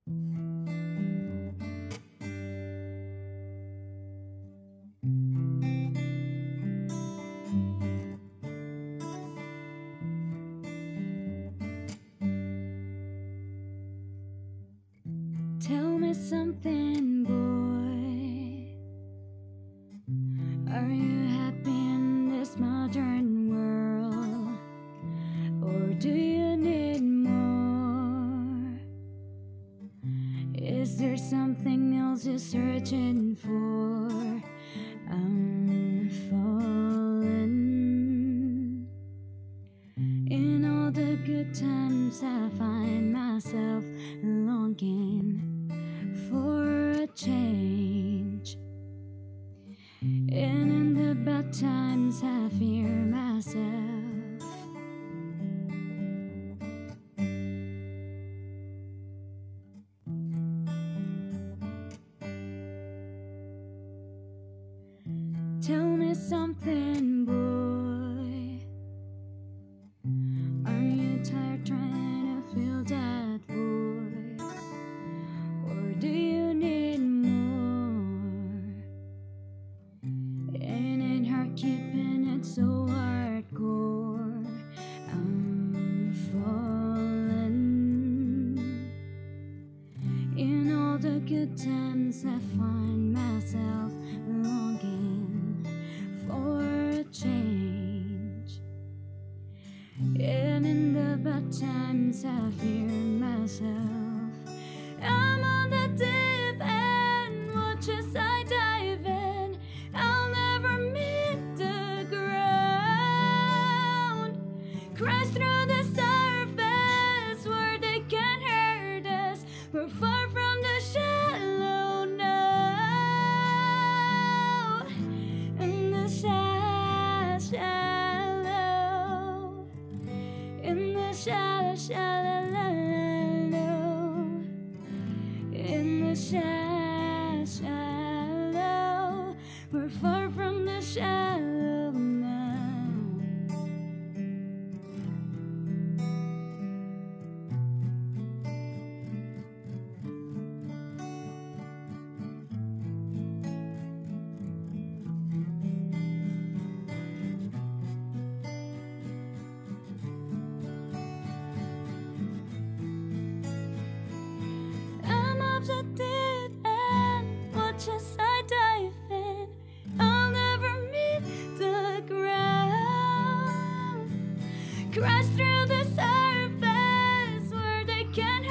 Tell me something, boy. Are you happy in this modern world? Or do you need more? Is there something else you're searching for? I'm falling. In all the good times I find myself longing for a change, and in the bad times I fear myself. Tell me something, boy. Are you tired trying to fill that void? Or do you need more? Ain't it hard keeping it so hardcore? I'm falling. In all the good times I find myself longing for a change, and in the bad times I fear myself. I'm on the deep end, watch as I dive in. I'll never meet the ground. Crash through the surface where they can't hurt us. We're far from the shallow now. In the shallow, in the shallow, shallow, in the shallow, we're far from the shallow now. The deep end, watch as I dive in. I'll never meet the ground. Crash through the surface where they can't